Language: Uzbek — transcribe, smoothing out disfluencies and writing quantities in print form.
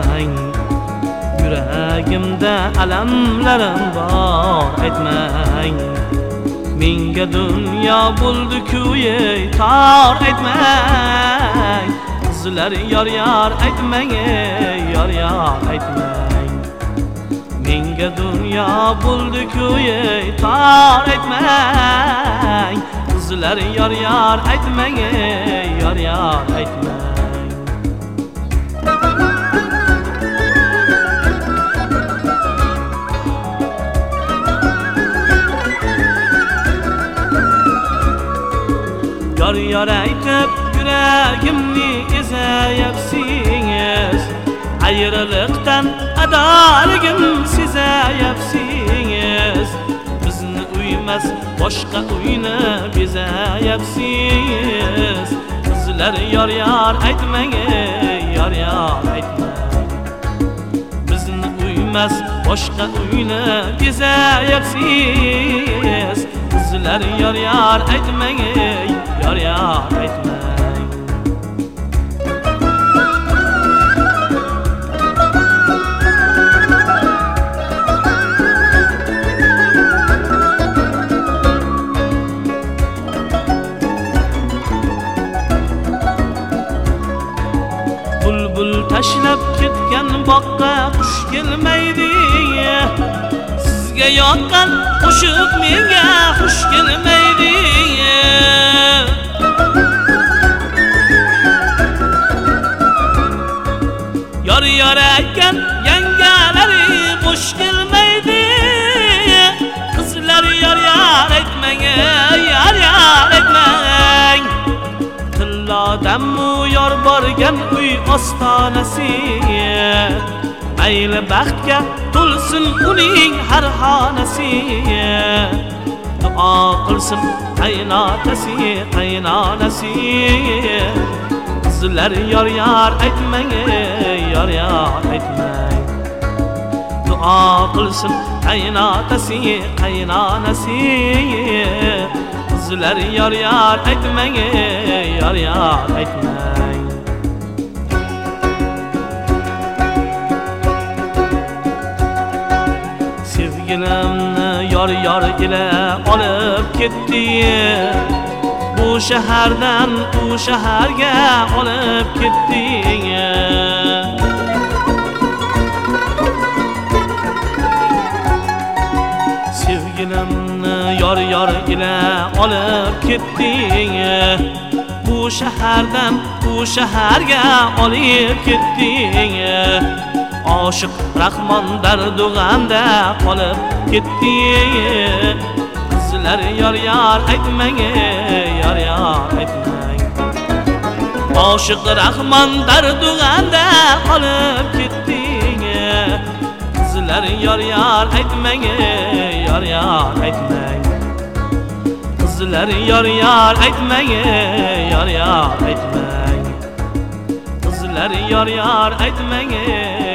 aytmang. Yuragimda alamlarim bor aytmang. Menga dunyo bo'ldi-ku ey tor aytmang. Qizlar yor aytmang ey yor aytmang. Menga dunyo bo'ldi-ku ey tor aytmang. Qizlar yor aytmang ey yor aytmang. Yar aytib yuragimni ezayapsiz. Ayriliqdan adoligim sezayapsiz. Bizni uymas boshqa uyni bezayapsiz. Qizlar yor aytmang ey yor aytmang. Bizni uymas boshqa uyni bezayapsiz. Qizlar yor aytmang ey yor aytmang. Bulbul tashlab ketgan boqqa qush kelmaydi. Sizga yoqqan qo'shiq menga xush kelmaydi. Yor aytgan yangalari bosh kelmaydi. Qizlar yor aytmang ey yor aytmang. Tillodanmu yor borgan uy ostonasi. Mayli baxtga to'lsin uning har xonasi. Duo qilsin qaynonasi. Qizlar yor aytmang ey yor aytmang. Duo qilsin qaynonasi. Qizlar yor aytmang ey yor aytmang. Sevgilimni yor ila olib ketdi. Bu shahardan u shaharga olib ketdi. Sevgilimni yor ila olib ketdi. Bu shahardan u shaharga olib ketdi. Oshiq Rahmon dardug'anda qolib ketdi. Qizlar yor aytmang ey yor aytmang. Oshiq Rahmon dardug'anda qolib ketdi. Qizlar yor aytmang ey yor aytmang. Qizlar yor aytmang ey yor aytmang. Qizlar yor aytmang ey